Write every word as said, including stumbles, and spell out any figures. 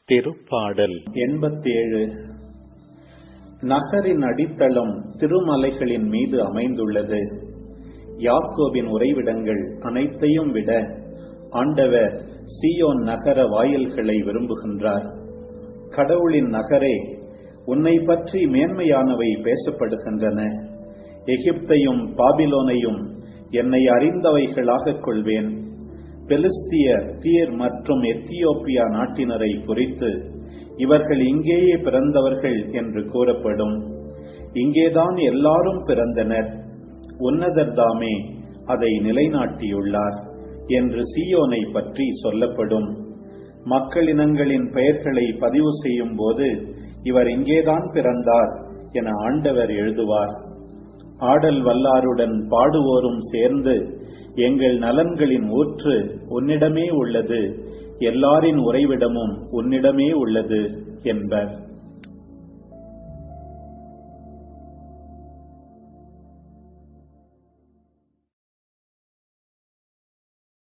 திருப்பாடல் எண்பத்தேழு. நகரின் அடித்தளம் திருமலைகளின் மீது அமைந்துள்ளது. யாக்கோபின் உறைவிடங்கள் அனைத்தையும் விட ஆண்டவர் சீயோன் நகர வாயில்களை விரும்புகின்றார். கடவுளின் நகரே, உன்னை பற்றி மேன்மையானவை பேசப்படுகின்றன. எகிப்தையும் பாபிலோனையும் என்னை அறிந்தவைகளாக கொள்வேன். பெலிஸ்தியர், தீர் மற்றும் எத்தியோப்பியா நாட்டினரை குறித்து இவர்கள் இங்கேயே பிறந்தவர்கள் என்று கூறப்படும். இங்கேதான் எல்லாரும் பிறந்தனர், உன்னதர்தாமே அதை நிலைநாட்டியுள்ளார் என்று சீயோனை பற்றி சொல்லப்படும். மக்களினங்களின் பெயர்களை பதிவு செய்யும் போது இவர் இங்கேதான் பிறந்தார் என ஆண்டவர் எழுதுவார். ஆடல் வல்லாருடன் பாடுவோரும் சேர்ந்து, எங்கள் நலன்களின் ஊற்று உன்னிடமே உள்ளது, எல்லாரின் உறைவிடமும் உன்னிடமே உள்ளது என்பர்.